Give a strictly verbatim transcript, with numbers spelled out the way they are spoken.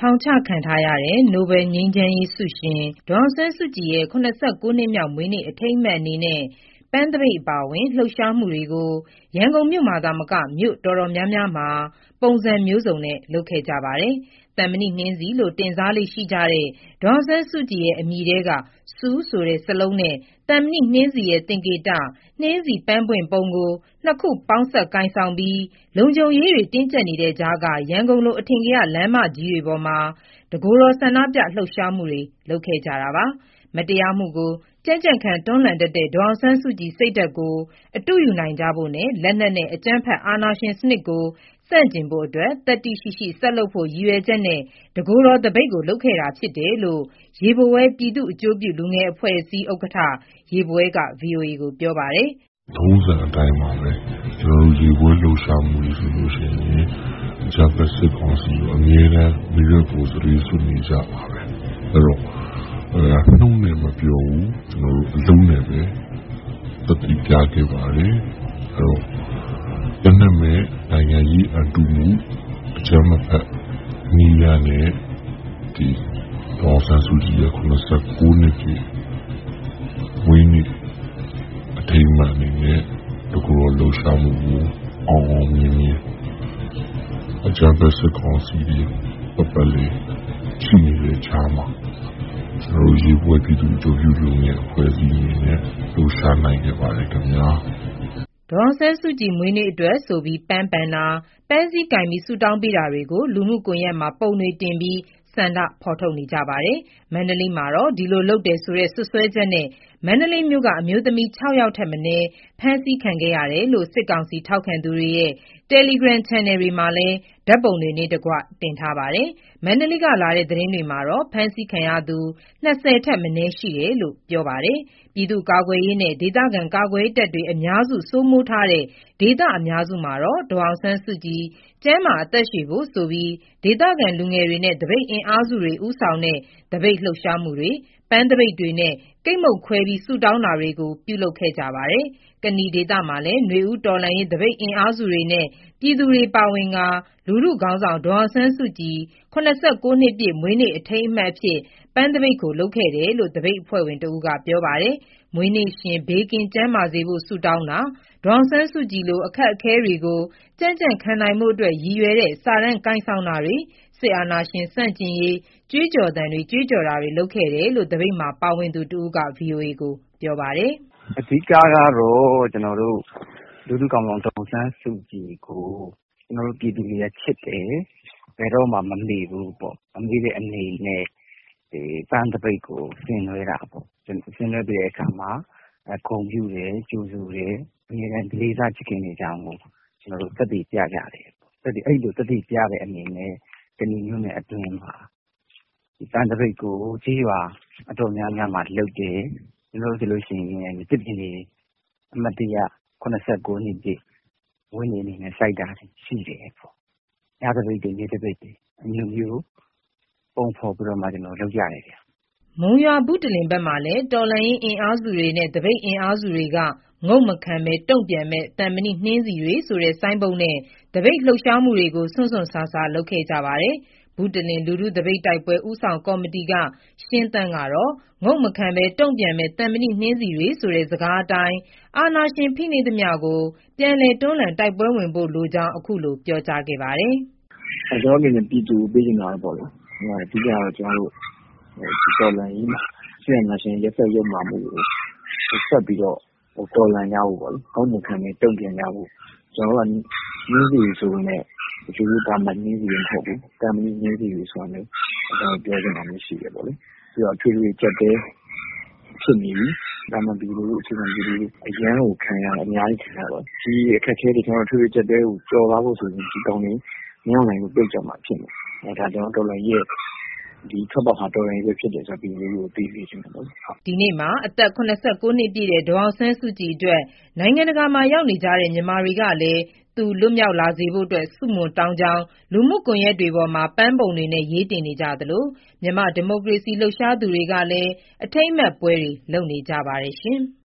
ထောင်ချခံထားရတဲ့ နိုဘယ်ငြိမ်းချမ်းရေးဆုရှင်ဒေါ်အောင်ဆန်းစုကြည်ရဲ့ ၇၉ နှစ်မြောက်မွေးနေ့အထိမ်းအမှတ်အနေနဲ့ ပန်းသပိတ်အပါအဝင် လှုပ်ရှားမှုတွေကို ရန်ကုန်မြို့မှာသာမက မြို့တော်တော်များများမှာ ပုံစံမျိုးစုံနဲ့လုပ်ခဲ့ကြပါတယ်။ သံမဏိနှင်းဆီလို့တင်စားလေ့ရှိကြတဲ့ ဒေါ်အောင်ဆန်းစုကြည်ရဲ့အမည်ထဲက ဆူဆိုတဲ့စာလုံးနဲ့ သံမဏိနှင်းဆီရဲ့သင်္ကေတ နှင်းဆီပန်းပွင့်ပုံကို နှစ်ခုပေါင်းစပ်ကိုင်ဆောင်ပြီး လုံခြုံရေးတွေတင်းကြပ်နေတဲ့ကြားက ရန်ကုန်လို အထင်ကရလမ်းမကြီးတွေပေါ်မှာ တကိုယ်တော်ဆန္ဒပြလှုပ်ရှားမှုတွေလုပ်ခဲ့ကြတာပါ။ မတရားမှုကိုကြံ့ကြံ့ခံတွန်းလှန်တတ်တဲ့ ဒေါ်အောင်ဆန်းစုကြည်စိတ်ဓာတ်ကို အတုယူနိုင်ကြဖို့နဲ့ လက်နက်နဲ့အကြမ်းဖက်အာဏာရှင်စနစ်ကိုဆန့်ကျင်ဖို့အတွက် သတ္တိရှိရှိဆက်လုပ်ဖို့ရည်ရွယ်ချက်နဲ့ တကိုယ်တော်သပိတ်ကိုလုပ်ခဲ့တာဖြစ်တယ်လို့ ရေဘဝဲပြည်သူ့အကျိုးပြုလူငယ်အဖွဲ့အစည်းဥက္ကဋ္ဌ ရေဘဝဲက ဗွီအိုအေကိုပြောပါတယ်။ထုံးစံအတိုင်းပါပဲကျွန်တော်တို့ရေဘဝဲလှုပ်ရှားမှုဆိုလို့ရှိရင်ဂျပန်စစ်ကောင်စီကိုအမြဲတမ်းမိရဖို့ဆိုပြီးဆွနေကြပါပဲအဲ့တော့အဲနှုံးနဲ့မပြောဘူးကျွန်တော်တို့အလုံးနဲ့ပဲတတိပြခဲ့ပါတယ်အဲ့တော့တနက်မဲ့နိုင်ငံကြီးအတူမှုအကြမ်းမဖက်နီးရနဲ့ဒီဒေါ်ဆန်းစုကြည်ရဲ့၇၉နှစ်ပြည့်ဝင်းနေအထိမ်းအမှတ်အနေနဲ့တကူတော်လှုပ်ရှားမှုကိုအောင်အောင်မြင်မြင်အကြမ်းဖက်စစ်ကောင်စီတွေပပလေးရှိနေတဲ့ခြားမှာကျွန်တော်ရေပွဲပြည်သူ့ကြိုးပြုလုပ်နေတဲ့အဖွဲ့အစည်းတွေနဲ့လှုပ်ရှားနိုင်ခဲ့ပါတယ်ခင်ဗျာဒေါ်အောင်ဆန်းစုကြည်မွေးနေ့အတွက်ဆိုပြီးပန်းပန်တာပန်းစည်းကင်ပြီးဆုတောင်းပေးတာတွေကိုလူမှုကွန်ရက်မှာပုံတွေတင်ပြီးဆန္ဒဖော်ထုတ်နေကြပါတယ်။မန္တလေးမှာတော့ဒီလိုလုပ်တယ်ဆိုတဲ့စွပ်စွဲချက်နဲ့မန္တလေးမြို့ကအမျိုးသမီး၆ယောက်ထက်မနည်းဖမ်းဆီးခံခဲ့ရတယ်လို့စစ်ကောင်စီထောက်ခံသူတွေရဲ့ Telegram Channel တွေမှာလည်းဓာတ်ပုံတွေနဲ့တကွတင်ထားပါတယ်။မန္တလေးကလာတဲ့သတင်းတွေမှာတော့ဖမ်းဆီးခံရသူ၂၀ထက်မနည်းရှိတယ်လို့ပြောပါတယ်။ပြည်သူ့ကာကွယ်ရေးနဲ့ဒေသခံကာကွယ်ရေးတပ်တွေအများစုစိုးမိုးထားတဲ့ဒေသအများစုမှာတော့ဒေါ်အောင်ဆန်းစုကြည်ကျန်းမာအသက်ရှည်ဖို့ဆိုပြီးဒေသခံလူငယ်တွေနဲ့တပိတ်အင်အားစုတွေဦးဆောင်တဲ့တပိတ်လှုပ်ရှားမှုတွေပန်းတပိတ်တွေနဲ့ကိတ်မုတ်ခွဲပြီးဆုတောင်းတာတွေကိုပြုလုပ်ခဲ့ကြပါတယ်။ကနီဒေသမှာလည်းຫນွေဦးတော်လှန်ရေးတပိတ်အင်အားစုတွေနဲ့ပြည်သူတွေပါဝင်ကာလူထုခေါင်းဆောင်ဒေါ်အောင်ဆန်းစုကြည်၇၉နှစ်ပြည့်မွေးနေ့အထိမ်းအမှတ်အဖြစ်ပန်းတပိတ်ကိုလုပ်ခဲ့တယ်လို့တပိတ်အဖွဲ့ဝင်တဦးကပြောပါတယ်။မွေးနေ့ရှင်ဘေးကင်းကျန်းမာစေဖို့ဆုတောင်းတာဒေါ်အောင်ဆန်းစုကြည်လိုအခက်အခဲတွေကိုကြံ့ကြံ့ခံနိုင်မှုအတွက်ရည်ရွယ်တဲ့စာတမ်းကိုင်ဆောင်တာတွေစစ်အာဏာရှင်ဆန့်ကျင်ရေးကြွေးကြော်သံတွေကြွေးကြော်တာတွေလုပ်ခဲ့တယ်လို့တပိတ်မှာပါဝင်သူတဦးက ဗွီအိုအေကိုပြောပါတယ်။အဓိကကတော့ကျွန်တော်တို့လူထုကောင်ဆောင်ဒေါ်အောင်ဆန်းစုကြည်ကိုကျွန်တော်တို့ပြည်သူတွေကချစ်တယ်ဘယ်တော့မှမမေ့ဘူးပေါ့မမေ့တဲ့အနေနဲ့ဒီပန်းတပိတ်ကိုဆင်နွှဲတာပေါ့ဆင်နွှဲပြီးတဲ့အခါမှာဂုဏ်ပြုတယ်ကြိုဆိုတယ်အမြဲတမ်းလေးစားချစ်ခင်နေကြအောင်ကိုကျွန်တော်တို့သက်တည်ပြကြတယ်သက်တည်အဲ့လိုသက်တည်ပြတဲ့အနေနဲ့ကဏီမျိုးနဲ့အတွင်းမှာဒီပန်းတပိတ်ကိုကြီးရွာအတော်များများမှာလုပ်တယ်ကျွန်တော်တို့ဆိုလို့ရှိရင်တစ်ပြင်းနေအမတ်တရ၇၉နှစ်ပြည့်ဝင်းနေနေနဲ့စိုက်တာရှိတယ်ပေါ့ညတပိတ်တွေနေ့တပိတ်တွေအမျိုးမျိုးပုံဖော်ပြီးတော့မှကျွန်တော်လုပ်ရတယ်ဗျမုံရွာဘူးတလင်ဘက်မှာလည်းတော်လှန်ရေးအင်အားစုတွေနဲ့တပိတ်အင်အားစုတွေကငုတ်မခံပဲတုံ့ပြန်မဲ့တံမဏိနှင်းစီတွေဆိုတဲ့ဆိုင်းပုံနဲ့တပိတ်လှုပ်ရှားမှုတွေကိုဆွန့်ဆွန့်ဆာဆာလုပ်ခဲ့ကြပါတယ်။ဘူးတလင်လူထုတပိတ်တိုက်ပွဲဦးဆောင်ကော်မတီကရှင်းသန့်ကတော့ငုတ်မခံပဲတုံ့ပြန်မဲ့တံမဏိနှင်းစီတွေဆိုတဲ့စကားအတိုင်းအာဏာရှင်ဖိနှိပ်သမျှကိုပြန်လည်တွန်းလှန်တိုက်ပွဲဝင်ဖို့လိုကြောင်းအခုလိုပြောကြားခဲ့ပါတယ်။အဲကျွန်တော်အနေနဲ့ပြည်သူပေးနေတာပေါ့လေ။အဓိကတော့ကျွန်တော်တို့ဒီတော်လှန်ရေးမှာဆရာနာရှင်ရက်ဆက်ရုံမှာမှုကိုဆက်ပြီးတော့ဟိုတော်လှန်ကြဖို့ပေါ့လေ။ဟောင်းမခံနဲ့တုံ့ပြန်ကြဖို့ကျွန်တော်ကနည်းစီဆိုနေဒီလိုဒါမှနည်းစီမဟုတ်ဘူး။တမ်းမီနည်းစီဆိုတော့ကျွန်တော်ပြောချင်တာမရှိရပေါ့လေ။ပြီးတော့ထွေထွေချက်တဲ့ဖြစ်နေပြီ။ဒါမှဒီလိုအခြေခံဒီလိုအရန်ကိုခံရအများကြီးခံရတော့ဒီအခက်အခဲတွေကျွန်တော်ထွေထွေချက်တဲ့ကိုကြော်သွားဖို့ဆိုရင်ဒီကောင်းနေမင်းအောင်နိုင်ကိုပြတ်ကြမှာဖြစ်နေ။အဲဒါကျွန်တော်တော်လှန်ရေးဒီထွက်ပေါက်ဟာတော်ရင်ပဲဖြစ်တယ်ဆိုပြီးလို့သိသိချင်းပေါ့ဒီနေ့မှာအသက်၇၉နှစ်ပြည့်တဲ့ဒေါ်အောင်ဆန်းစုကြည်အတွက်နိုင်ငံတကာမှာရောက်နေကြတဲ့မြန်မာတွေကလည်းသူလွတ်မြောက်လာစေဖို့အတွက်ဆုမွန်တောင်းကြောင်းလူမှုကွန်ရက်တွေပေါ်မှာပန်းပုံတွေနဲ့ရေးတင်နေကြသလိုမြန်မာဒီမိုကရေစီလှုပ်ရှားသူတွေကလည်းအထိမ်းအမှတ်ပွဲတွေလုပ်နေကြပါတယ်ရှင်။